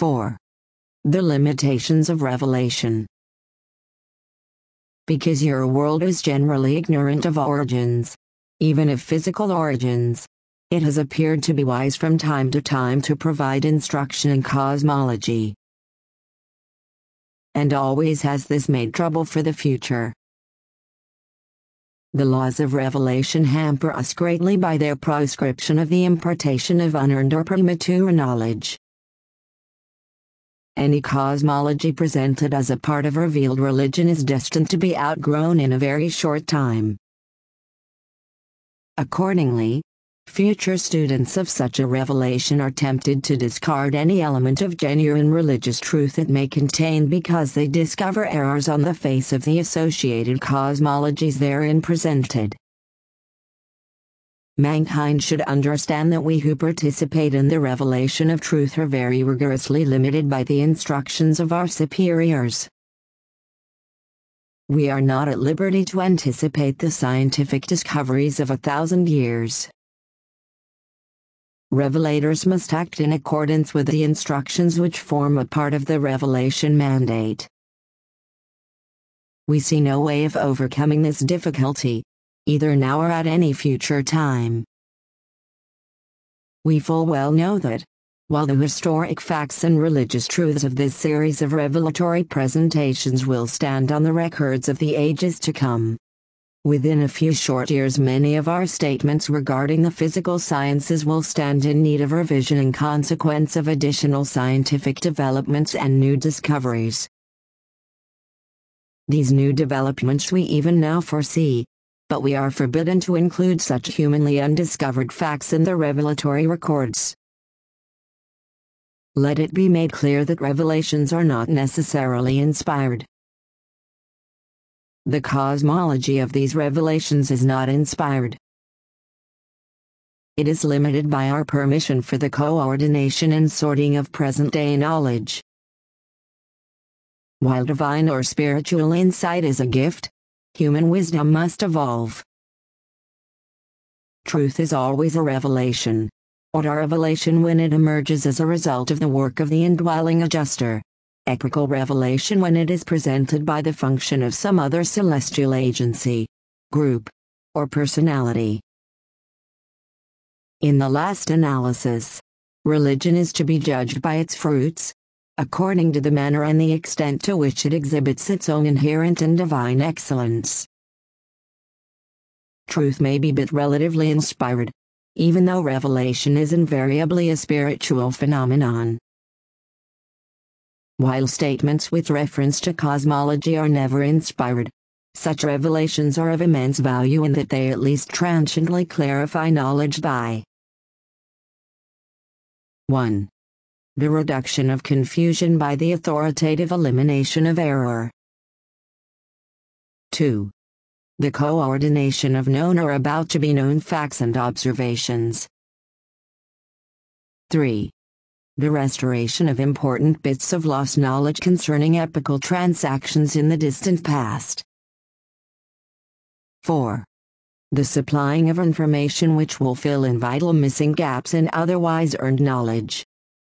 4. The limitations of revelation. Because your world is generally ignorant of origins, even of physical origins, it has appeared to be wise from time to time to provide instruction in cosmology. And always has this made trouble for the future. The laws of revelation hamper us greatly by their proscription of the impartation of unearned or premature knowledge. Any cosmology presented as a part of revealed religion is destined to be outgrown in a very short time. Accordingly, future students of such a revelation are tempted to discard any element of genuine religious truth it may contain because they discover errors on the face of the associated cosmologies therein presented. Mankind should understand that we who participate in the revelation of truth are very rigorously limited by the instructions of our superiors. We are not at liberty to anticipate the scientific discoveries of 1,000 years. Revelators must act in accordance with the instructions which form a part of the revelation mandate. We see no way of overcoming this difficulty, either now or at any future time. We full well know that, while the historic facts and religious truths of this series of revelatory presentations will stand on the records of the ages to come, within a few short years many of our statements regarding the physical sciences will stand in need of revision in consequence of additional scientific developments and new discoveries. These new developments we even now foresee, but we are forbidden to include such humanly undiscovered facts in the revelatory records. Let it be made clear that revelations are not necessarily inspired. The cosmology of these revelations is not inspired. It is limited by our permission for the coordination and sorting of present-day knowledge. While divine or spiritual insight is a gift, human wisdom must evolve. Truth is always a revelation, or a revelation when it emerges as a result of the work of the indwelling adjuster. Epochal revelation when it is presented by the function of some other celestial agency, group, or personality. In the last analysis, religion is to be judged by its fruits, according to the manner and the extent to which it exhibits its own inherent and divine excellence. Truth may be but relatively inspired, even though revelation is invariably a spiritual phenomenon. While statements with reference to cosmology are never inspired, such revelations are of immense value in that they at least transiently clarify knowledge by 1. The reduction of confusion by the authoritative elimination of error. 2. The coordination of known or about to be known facts and observations. 3. The restoration of important bits of lost knowledge concerning epochal transactions in the distant past. 4. The supplying of information which will fill in vital missing gaps in otherwise earned knowledge.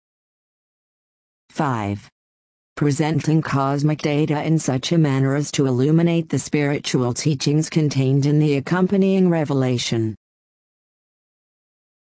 5. Presenting cosmic data in such a manner as to illuminate the spiritual teachings contained in the accompanying revelation.